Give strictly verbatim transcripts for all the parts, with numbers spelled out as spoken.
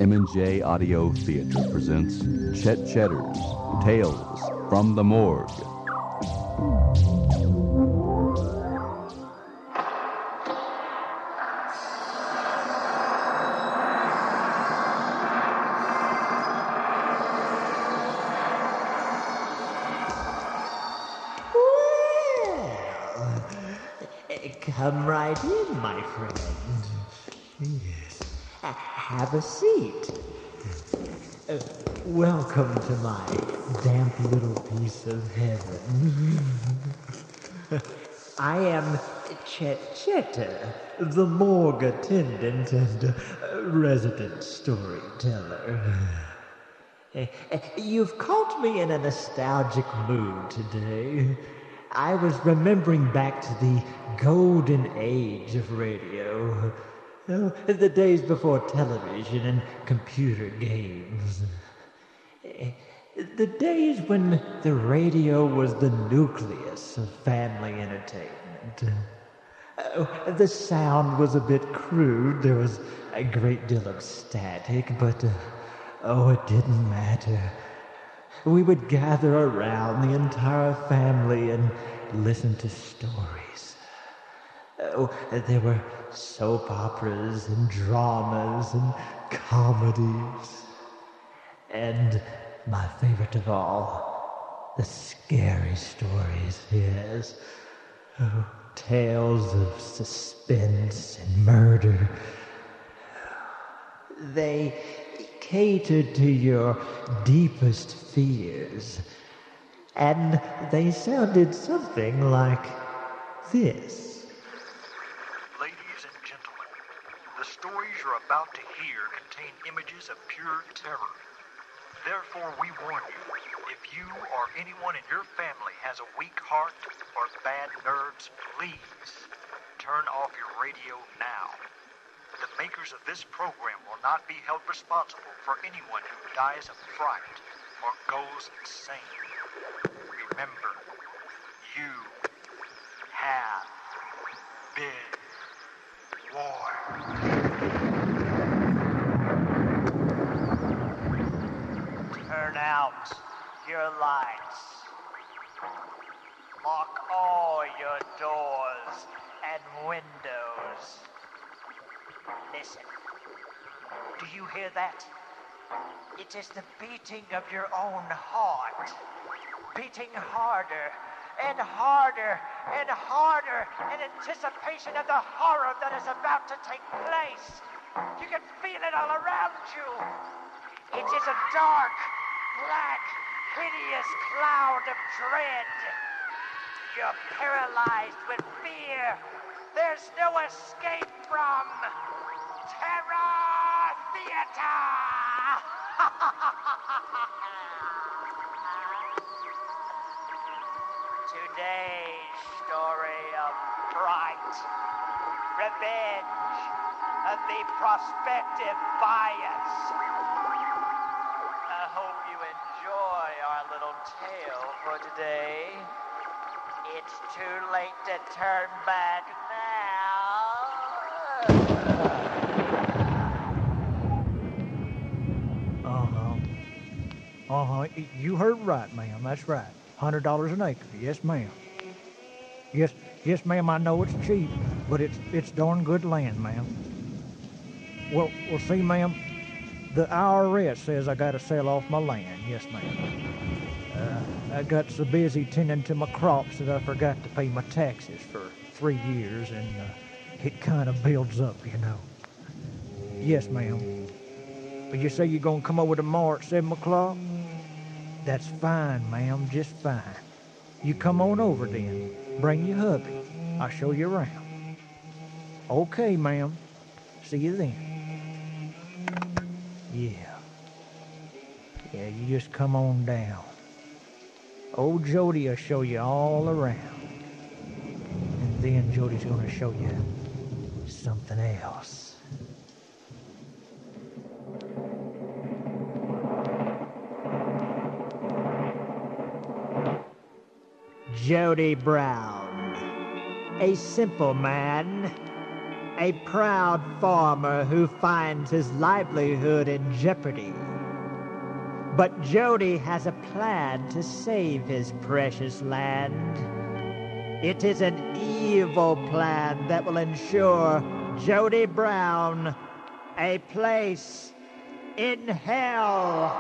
M and J Audio Theater presents Chet Cheddar's Tales from the Morgue. Come right in, my friend. Yes. Have a seat. Uh, welcome to my damp little piece of heaven. I am Chet Cheddar, the morgue attendant and uh, resident storyteller. Uh, you've caught me in a nostalgic mood today. I was remembering back to the golden age of radio. Oh, the days before television and computer games. The days when the radio was the nucleus of family entertainment. Uh, the sound was a bit crude. There was a great deal of static, but uh, oh, it didn't matter. We would gather around, the entire family, and listen to stories. Oh, there were soap operas and dramas and comedies. And my favorite of all, the scary stories, yes. Oh, tales of suspense and murder. They catered to your deepest fears. And they sounded something like this. Ladies and gentlemen, the stories you're about to hear contain images of pure terror. Therefore, we warn you, if you or anyone in your family has a weak heart or bad nerves, please turn off your radio now. The makers of this program will not be held responsible for anyone who dies of fright or goes insane. Remember, you have been warned. Turn out your lights. Lock all your doors and windows. Listen. Do you hear that? It is the beating of your own heart. Beating harder and harder and harder in anticipation of the horror that is about to take place. You can feel it all around you. It is a dark, black, hideous cloud of dread. You're paralyzed with fear. There's no escape from Terror Theater! Today's story of fright, revenge, of the prospective bias. I hope you enjoy our little tale for today. It's too late to turn back now. Uh-huh. Uh-huh. You heard right, ma'am. That's right. one hundred dollars an acre. Yes, ma'am. Yes, yes, ma'am, I know it's cheap, but it's it's darn good land, ma'am. Well, well, see, ma'am, the I R S says I gotta sell off my land. Yes, ma'am. Uh, I got so busy tending to my crops that I forgot to pay my taxes for three years, and uh, it kind of builds up, you know. Yes, ma'am. But you say you're gonna come over tomorrow at seven o'clock? That's fine, ma'am, just fine. You come on over then. Bring your hubby. I'll show you around. Okay, ma'am. See you then. Yeah. Yeah, you just come on down. Old Jody will show you all around. And then Jody's gonna show you something else. Jody Brown, a simple man, a proud farmer who finds his livelihood in jeopardy. But Jody has a plan to save his precious land. It is an evil plan that will ensure Jody Brown a place in hell.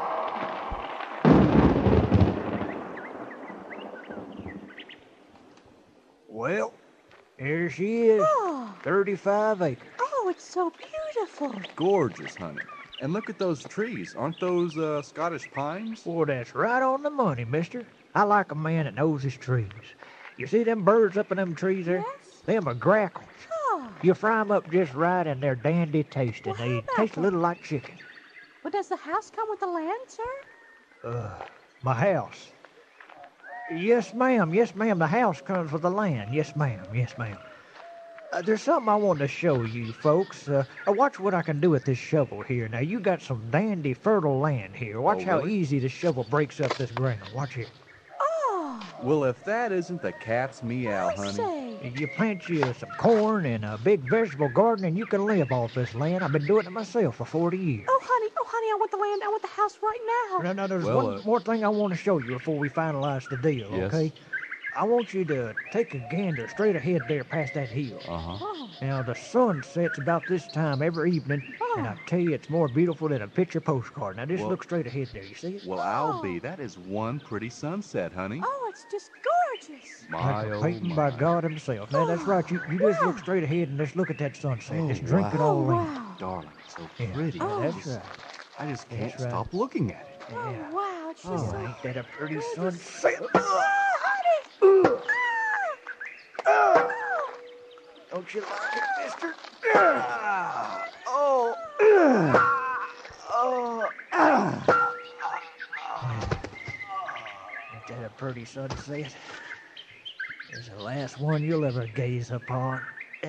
Well, here she is. Oh. thirty-five acres. Oh, it's so beautiful. Gorgeous, honey. And look at those trees. Aren't those uh, Scottish pines? Well, that's right on the money, mister. I like a man that knows his trees. You see them birds up in them trees there? Yes. Them are grackles. Oh. You fry 'em up just right, and they're dandy tasting. Well, how They about taste a that? little like chicken. Well, does the house come with the land, sir? Uh, my house. Yes, ma'am. Yes, ma'am. The house comes with the land. Yes, ma'am. Yes, ma'am. Uh, there's something I want to show you folks. Uh, uh, watch what I can do with this shovel here. Now, you got some dandy fertile land here. Watch Oh, how really? easy the shovel breaks up this ground. Watch here. Oh, Well, if that isn't the cat's meow, I honey. say. You plant you some corn and a big vegetable garden, and you can live off this land. I've been doing it myself for forty years. Oh, honey, oh, honey, I want the land. I want the house right now. No, no, there's Well, one uh, more thing I want to show you before we finalize the deal, Yes. okay? I want you to take a gander straight ahead there past that hill. Uh-huh. Oh, Now, the sun sets about this time every evening, and I tell you, it's more beautiful than a picture postcard. Now, just Well- look straight ahead there. You see it? Well, I'll be. That is one pretty sunset, honey. oh, it's just gorgeous. My, Like a oh, painting my. by God himself. Now, that's right. You, you just look straight ahead and just look at that sunset. just drink it wow. all Oh, in. wow. Darling, so Yeah, pretty. yeah, I that's just- right. I just can't That's right. stop looking at it. Oh, Yeah. wow, it's just Oh, so ain't that a pretty gorgeous. sunset? Oh, honey. Ah. Don't you like it, mister? Ah. Oh. Ah. Oh. Ah. Ain't that a pretty sunset? It's the last one you'll ever gaze upon.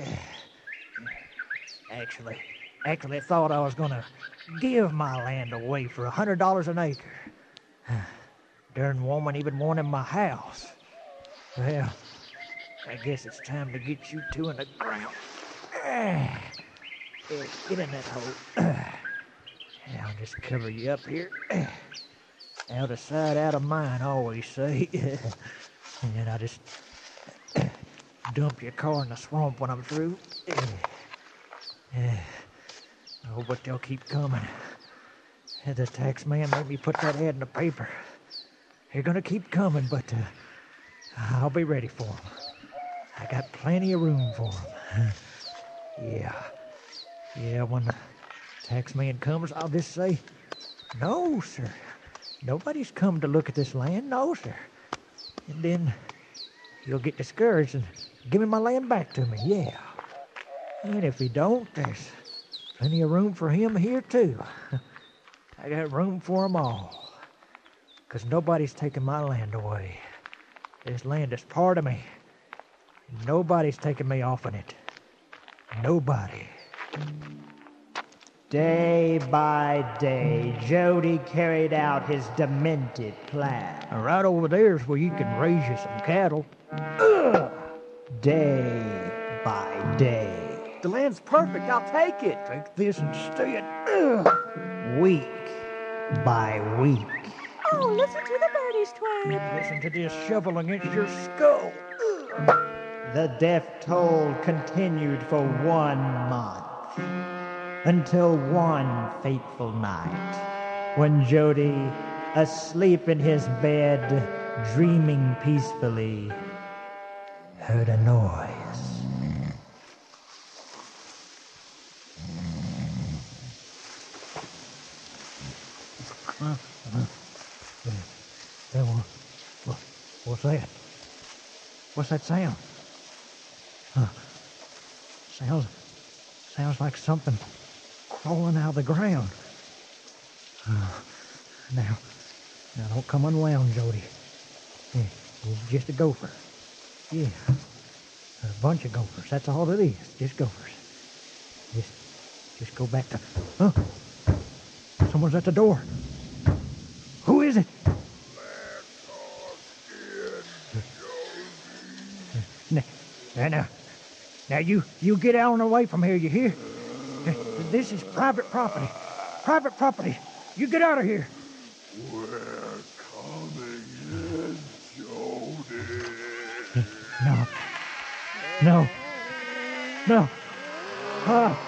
Actually, actually thought I was gonna give my land away for a hundred dollars an acre. Darn woman even wanted my house. Well, I guess it's time to get you two in the ground. Ah. Here, get in that hole. Yeah, I'll just cover you up here. Out of sight, out of mind, I always say. And then I just dump your car in the swamp when I'm through. Oh, but they'll keep coming. The tax man made me put that ad in the paper. They're gonna keep coming, but uh, I'll be ready for them. I got plenty of room for them. Yeah. Yeah, when the tax man comes, I'll just say, no, sir. Nobody's come to look at this land. No, sir. And then he'll get discouraged and give me my land back to me. Yeah. And if he don't, there's plenty of room for him here, too. I got room for 'em all. Because nobody's taking my land away. This land is part of me. Nobody's taking me off of it. Nobody. Day by day, Jody carried out his demented plan. And right over there is where you can raise you some cattle. Day by day, The land's perfect. I'll take it. Take this instead. week by week. Oh, listen to the birdies twirl. Listen to this shovel against your skull. The death toll continued for one month, until one fateful night, when Jody, asleep in his bed, dreaming peacefully, heard a noise. Hey, what, what, what's that? What's that sound? Huh. Sounds, sounds like something crawling out of the ground. Uh, now, now don't come unwound, Jody. Yeah, it's just a gopher. Yeah, a bunch of gophers. That's all it is. Just gophers. Just, just go back to. Huh? Someone's at the door. Who is it? Now, now, now, Now you you get out and away from here, you hear? This is private property. Private property. You get out of here. We're coming in, Jody. No. No. No. Ah.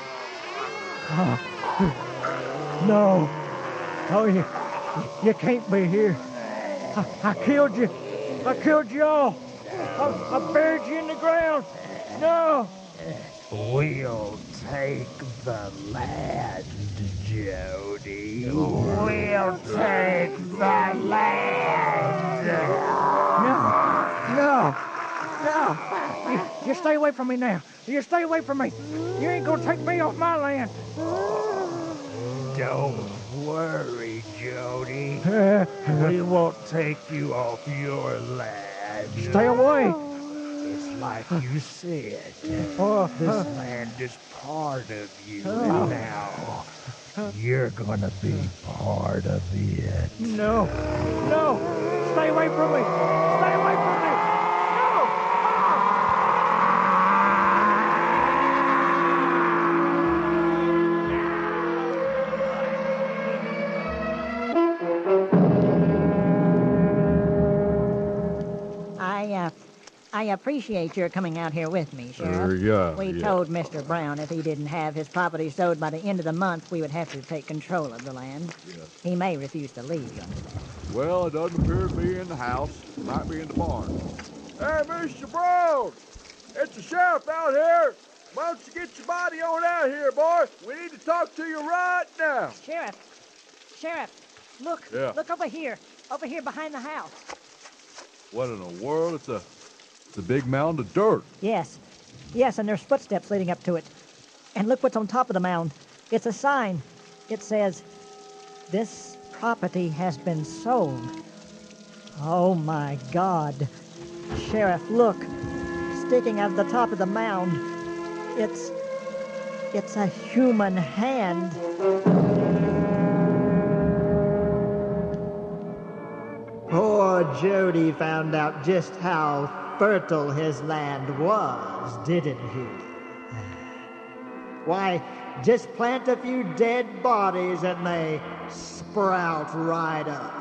Ah. No. Oh, you, you can't be here. I, I killed you. I killed you all. I, I buried you in the ground. No. We'll take the land, Jody. We'll take the land. No. No. No. You, you stay away from me now. You stay away from me. You ain't gonna take me off my land. Don't worry, Jody. We won't take you off your land. Stay away. It's like you said. Oh, This uh, land is part of you Oh. now. You're gonna be part of it. no. No. Stay away from me. Stay away from me. No. I, uh, I appreciate your coming out here with me, Sheriff. Uh, yeah, we yeah. told Mister Brown if he didn't have his property sold by the end of the month, we would have to take control of the land. He may refuse to leave, you understand. Well, it doesn't appear to be in the house. It might be in the barn. Hey, Mister Brown! It's the sheriff out here. Why don't you get your body on out here, boy? We need to talk to you right now. Sheriff! Sheriff! Look! Yeah. Look over here! Over here behind the house. What in the world? It's a, it's a big mound of dirt. Yes. Yes, and there's footsteps leading up to it. And look what's on top of the mound. It's a sign. It says, "This property has been sold." Oh, my God. Sheriff, look. Sticking out of the top of the mound. It's... It's a human hand. Poor Jody found out just how fertile his land was, didn't he? Why, just plant a few dead bodies and they sprout right up.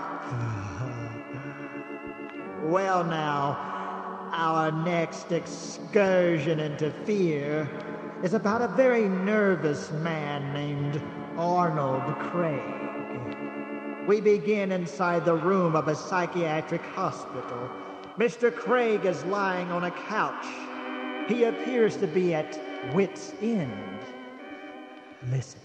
Well now, our next excursion into fear is about a very nervous man named Arnold Craig. We begin inside the room of a psychiatric hospital. Mister Craig is lying on a couch. He appears to be at wit's end. Listen.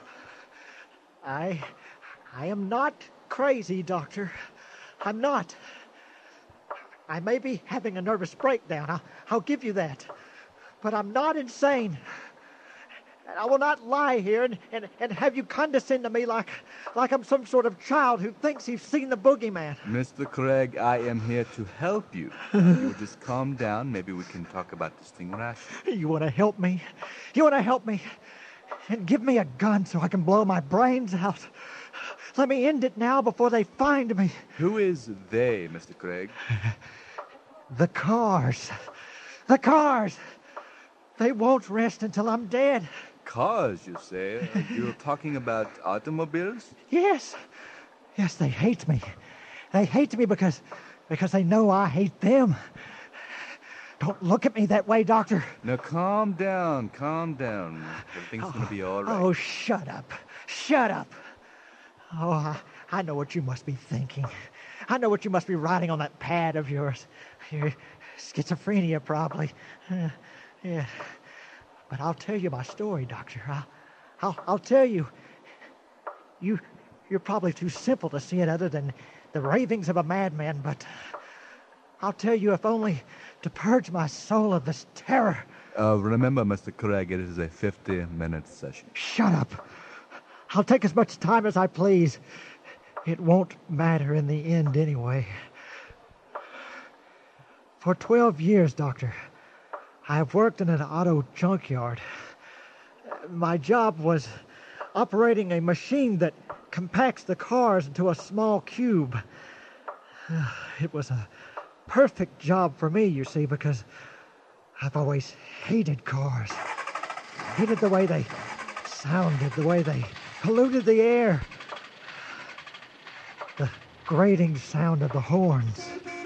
I... I am not crazy, Doctor. I'm not. I may be having a nervous breakdown. I'll, I'll give you that. But I'm not insane. And I will not lie here and, and, and have you condescend to me like, like I'm some sort of child who thinks he's seen the boogeyman. Mister Craig, I am here to help you. You just calm down. Maybe we can talk about this thing rationally. You want to help me? You want to help me? And give me a gun so I can blow my brains out. Let me end it now before they find me. Who is they, Mister Craig? The cars. The cars. They won't rest until I'm dead. Cars, you say? You're talking about automobiles? Yes. Yes, they hate me. They hate me because because they know I hate them. Don't look at me that way, Doctor. Now, calm down, calm down. Everything's going to be all right. Oh, shut up. Shut up. Oh, I, I know what you must be thinking. I know what you must be writing on that pad of yours. Your schizophrenia, probably. Uh, yeah. But I'll tell you my story, Doctor. I'll, I'll, I'll tell you. You, you're probably too simple to see it other than the ravings of a madman, but I'll tell you if only to purge my soul of this terror. Uh, remember, Mister Craig, it is a fifty-minute session. Shut up. I'll take as much time as I please. It won't matter in the end anyway. For twelve years, Doctor, I have worked in an auto junkyard. My job was operating a machine that compacts the cars into a small cube. It was a perfect job for me, you see, because I've always hated cars. Hated the way they sounded, the way they polluted the air. The grating sound of the horns.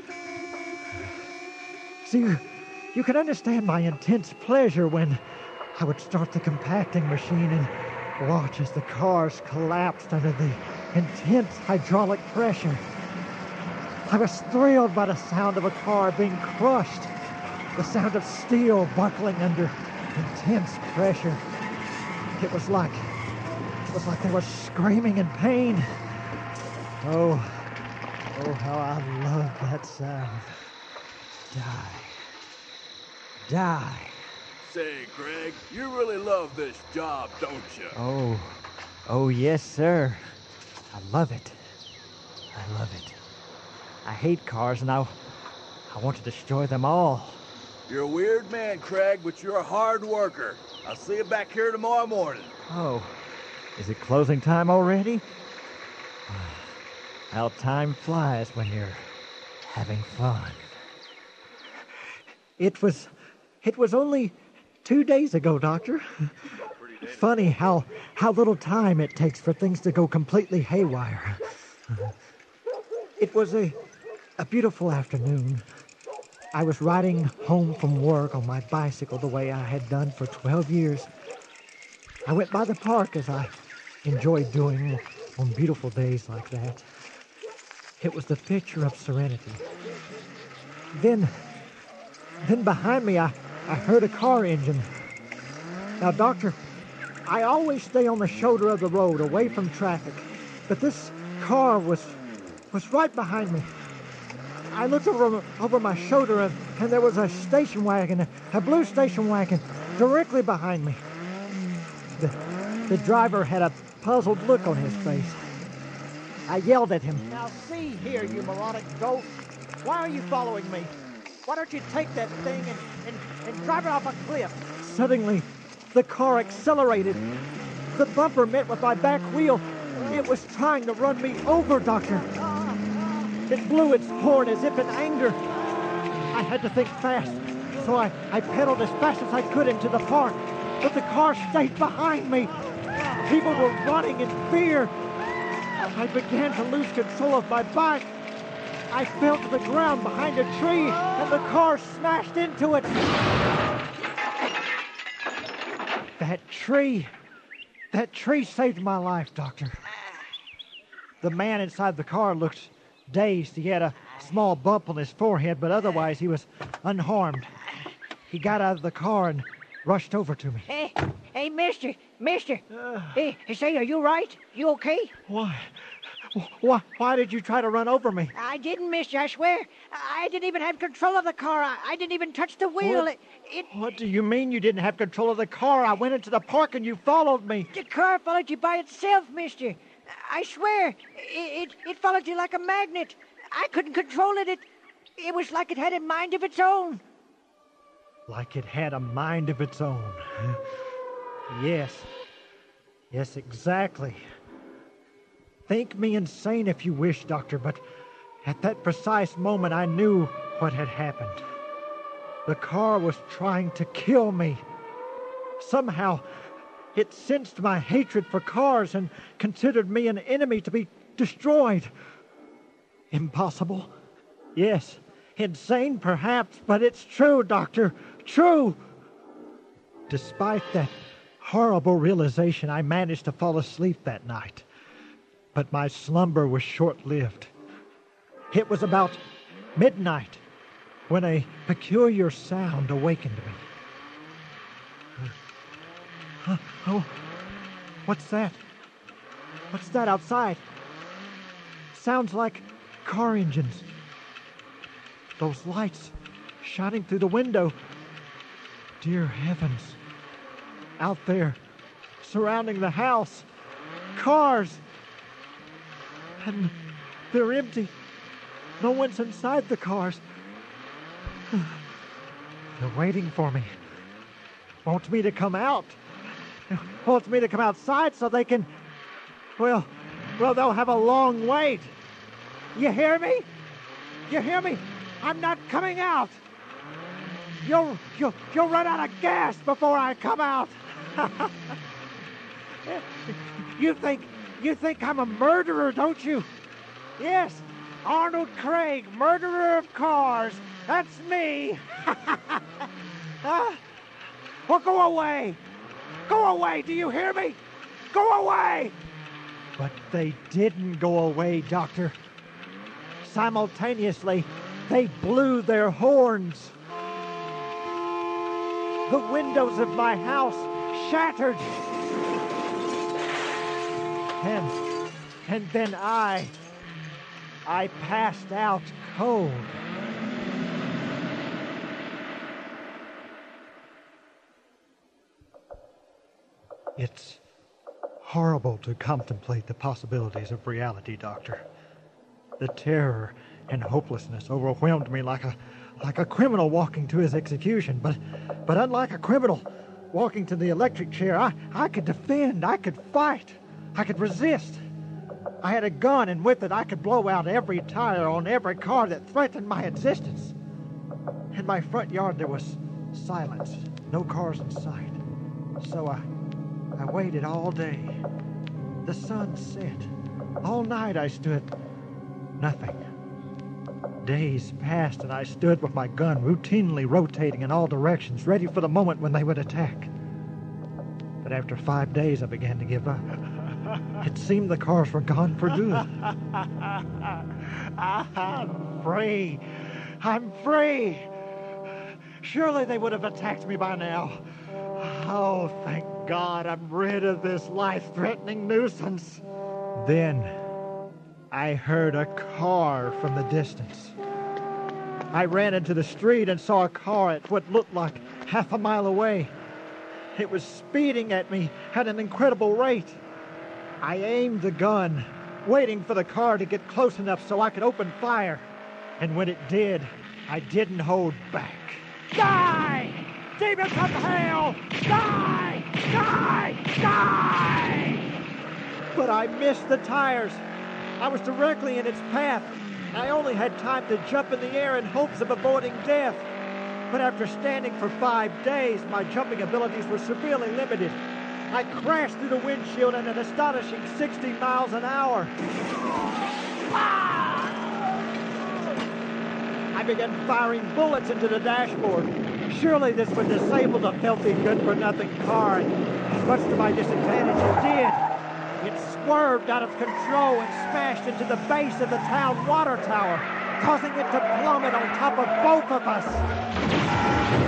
See, you, you can understand my intense pleasure when I would start the compacting machine and watch as the cars collapsed under the intense hydraulic pressure. I was thrilled by the sound of a car being crushed, the sound of steel buckling under intense pressure. It was like, it was like they were screaming in pain. Oh, oh, how I loved that sound. Die. Die. Say, Craig, you really love this job, don't you? Oh, oh yes, sir. I love it. I love it. I hate cars and I, I want to destroy them all. You're a weird man, Craig, but you're a hard worker. I'll see you back here tomorrow morning. Oh, is it closing time already? How time flies when you're having fun. It was, it was only two days ago, Doctor. Funny how, how little time it takes for things to go completely haywire. It was a, a beautiful afternoon. I was riding home from work on my bicycle the way I had done for twelve years. I went by the park as I enjoyed doing on beautiful days like that. It was the picture of serenity. Then, then behind me, I, I heard a car engine. Now, Doctor, I always stay on the shoulder of the road, away from traffic. But this car was, was right behind me. I looked over, over my shoulder, and, and there was a station wagon, a, a blue station wagon, directly behind me. The, the driver had a puzzled look on his face. I yelled at him. Now see here, you moronic ghost. Why are you following me? Why don't you take that thing and, and, and drive it off a cliff? Suddenly, the car accelerated. The bumper met with my back wheel. It was trying to run me over, Doctor. It blew its horn as if in anger. I had to think fast, so I, I pedaled as fast as I could into the park. But the car stayed behind me. People were running in fear. I began to lose control of my bike. I fell to the ground behind a tree, and the car smashed into it. That tree, that tree saved my life, Doctor. The man inside the car looked dazed. He had a small bump on his forehead, but otherwise he was unharmed. He got out of the car and rushed over to me. Hey, hey, mister, mister. Uh, hey, say, are you right? You okay? Why? Why, why did you try to run over me? I didn't, mister, I swear. I didn't even have control of the car. I, I didn't even touch the wheel. What? It, it... What do you mean you didn't have control of the car? I went into the park and you followed me. The car followed you by itself, mister. I swear. It, it, it followed you like a magnet. I couldn't control it. It, it was like it had a mind of its own. Like it had a mind of its own. Yes. Yes, exactly. Think me insane if you wish, Doctor, but at that precise moment I knew what had happened. The car was trying to kill me. Somehow, it sensed my hatred for cars and considered me an enemy to be destroyed. Impossible? Yes. Insane, perhaps, but it's true, Doctor. True. Despite that horrible realization, I managed to fall asleep that night. But my slumber was short-lived. It was about midnight when a peculiar sound awakened me. Uh, oh, what's that? What's that outside? Sounds like car engines. Those lights shining through the window. Dear heavens. Out there, surrounding the house, cars. And they're empty. No one's inside the cars. They're waiting for me. Want me to come out. Want me to come outside so they can... Well, well, they'll have a long wait. You hear me? You hear me? I'm not coming out. You'll, you'll, you'll run out of gas before I come out. You think, you think I'm a murderer, don't you? Yes, Arnold Craig, murderer of cars. That's me. Huh? Well, go away. Go away, do you hear me? Go away! But they didn't go away, Doctor. Simultaneously, they blew their horns. The windows of my house shattered. And, and then I, I passed out cold. It's horrible to contemplate the possibilities of reality, Doctor. The terror and hopelessness overwhelmed me like a like a criminal walking to his execution. But but unlike a criminal walking to the electric chair, I, I could defend, I could fight, I could resist. I had a gun, and with it I could blow out every tire on every car that threatened my existence. In my front yard there was silence, no cars in sight. So I I waited all day. The sun set. All night I stood. Nothing. Days passed and I stood with my gun routinely rotating in all directions, ready for the moment when they would attack. But after five days I began to give up. It seemed the cars were gone for good. I'm free. I'm free. Surely they would have attacked me by now. Oh, thank God I'm rid of this life-threatening nuisance. Then I heard a car from the distance. I ran into the street and saw a car at what looked like half a mile away. It was speeding at me at an incredible rate. I aimed the gun, waiting for the car to get close enough so I could open fire. And when it did, I didn't hold back. Die! Demons of hell! Die! Die! Die! But I missed the tires. I was directly in its path. I only had time to jump in the air in hopes of avoiding death. But after standing for five days, my jumping abilities were severely limited. I crashed through the windshield at an astonishing sixty miles an hour. I began firing bullets into the dashboard. Surely this would disable the filthy, good-for-nothing car. And much to my disadvantage, it did. It swerved out of control and smashed into the base of the town water tower, causing it to plummet on top of both of us.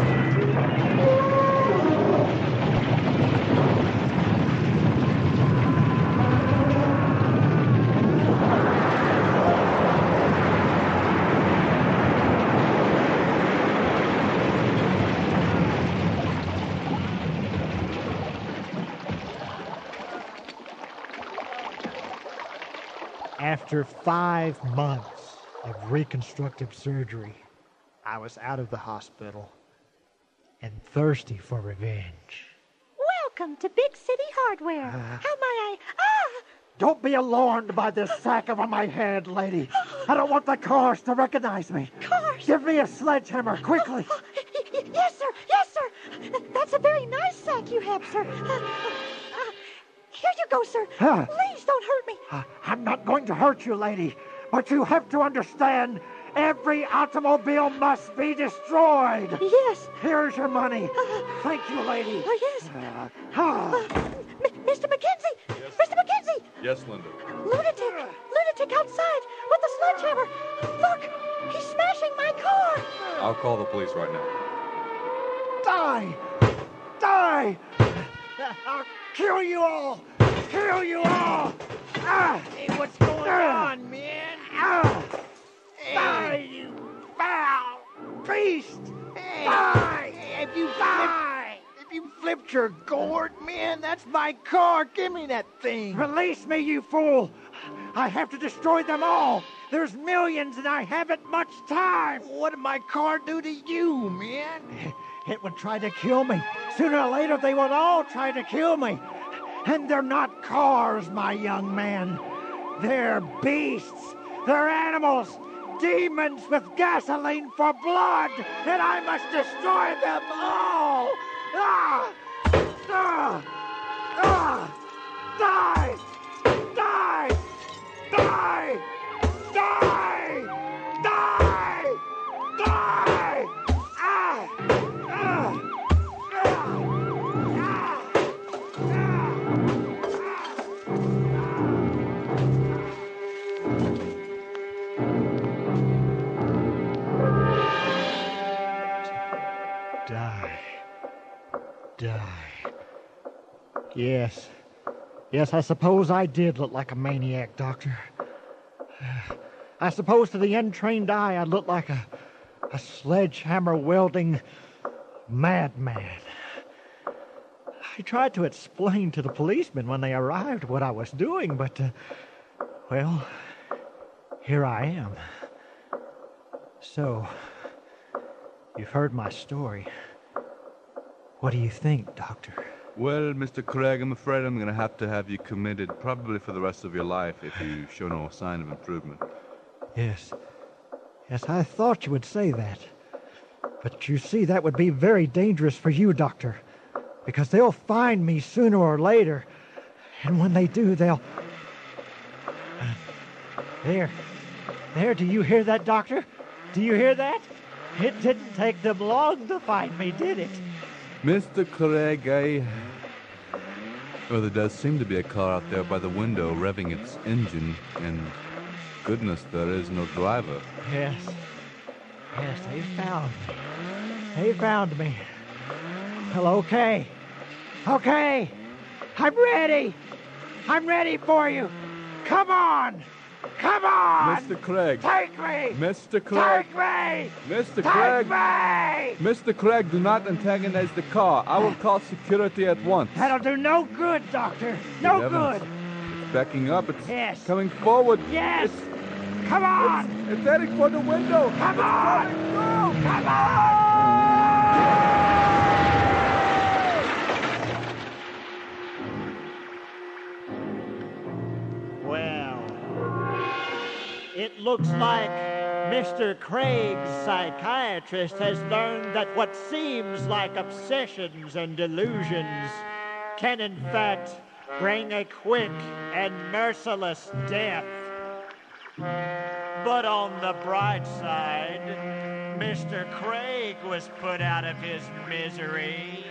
After five months of reconstructive surgery, I was out of the hospital and thirsty for revenge. Welcome to Big City Hardware. Uh, How may I... Ah! Don't be alarmed by this sack over my head, lady. I don't want the cars to recognize me. Cars? Give me a sledgehammer, quickly. Oh, y- y- yes, sir. Yes, sir. That's a very nice sack you have, sir. Uh, uh, here you go, sir. Huh. Please don't hurt me. Uh, I'm not going to hurt you, lady, but you have to understand, every automobile must be destroyed. Yes. Here's your money. Uh, Thank you, lady. Oh, yes. Uh, Uh, ah. M- Mister McKenzie! Yes. Mister McKenzie! Yes, Linda. Lunatic! Lunatic outside with the sledgehammer! Look! He's smashing my car! I'll call the police right now. Die! Die! I'll kill you all! Kill you all! Ah! Hey, what's going Ah! on, man? Ah! Hey, Die, you foul beast! hey, Die! hey, have you Die! flipped, have you flipped your gourd, man? That's my car. Give me that thing. Release me, you fool! I have to destroy them all! There's millions and I haven't much time! What did my car do to you, man? It would try to kill me. Sooner or later, they will all try to kill me. And they're not cars, my young man. They're beasts. They're animals. demons with gasoline for blood, and I must destroy them all! Ah! Ah! Ah! Die! Die! Die! Die! Die! Die! Ah! Ah! Die. Die. Yes. Yes, I suppose I did look like a maniac, Doctor. I suppose to the untrained eye I looked like a, a sledgehammer-wielding madman. I tried to explain to the policemen when they arrived what I was doing, but, uh, well, here I am. So, you've heard my story. What do you think, Doctor? Well, Mister Craig, I'm afraid I'm going to have to have you committed probably for the rest of your life if you show no sign of improvement. Yes. Yes, I thought you would say that. But you see, that would be very dangerous for you, Doctor. Because they'll find me sooner or later. And when they do, they'll... There. There, do you hear that, Doctor? Do you hear that? It didn't take them long to find me, did it? Mister Craig, I... Well, there does seem to be a car out there by the window revving its engine, and goodness, there is no driver. Yes. Yes, they found me. They found me. Well, okay. Okay. I'm ready. I'm ready for you. Come on. Come on. Mister Craig. Take me. Mister Craig. Take me. Mister Take Craig. me. Mister Craig, do not antagonize the car. I will call security at once. That'll do no good, Doctor. No Good good. heavens. It's backing up. It's Yes. coming forward. Yes. It's, Come on. it's heading for the window. Come It's on. coming through. Come on. Well, it looks like Mister Craig's psychiatrist has learned that what seems like obsessions and delusions can in fact bring a quick and merciless death. But on the bright side, Mister Craig was put out of his misery.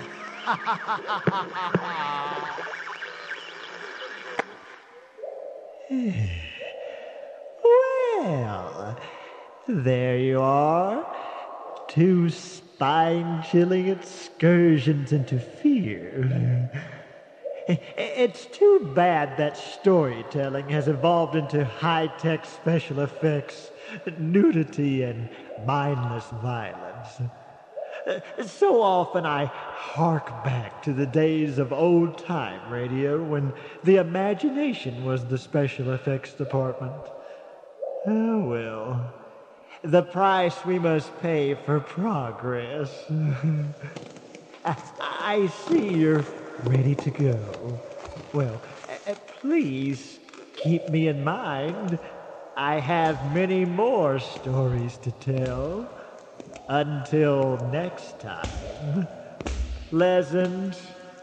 Well, there you are. Two spine-chilling excursions into fear. It's too bad that storytelling has evolved into high-tech special effects, nudity, and mindless violence. So often I hark back to the days of old-time radio when the imagination was the special effects department. Oh, well, the price we must pay for progress. I, I see you're ready to go. Well, uh, please keep me in mind. I have many more stories to tell. Until next time, pleasant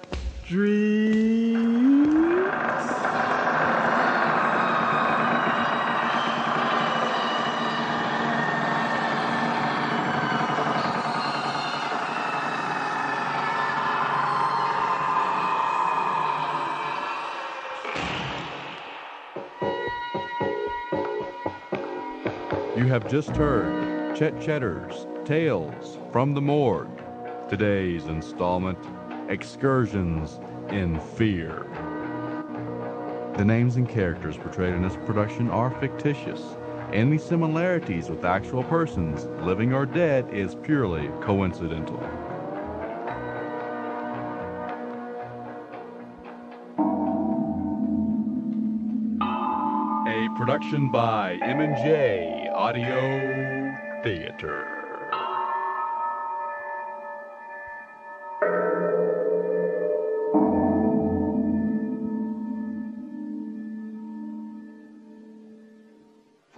dreams. You have just heard Chet Cheddar's Tales from the Morgue. Today's installment, Excursions in Fear. The names and characters portrayed in this production are fictitious. Any similarities with actual persons, living or dead, is purely coincidental. A production by M and J Audio Theater.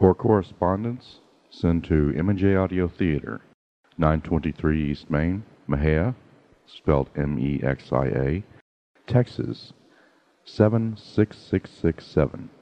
For correspondence, send to M and J Audio Theater, nine twenty-three East Main, Mexia, spelled M E X I A, Texas, seven six six six seven.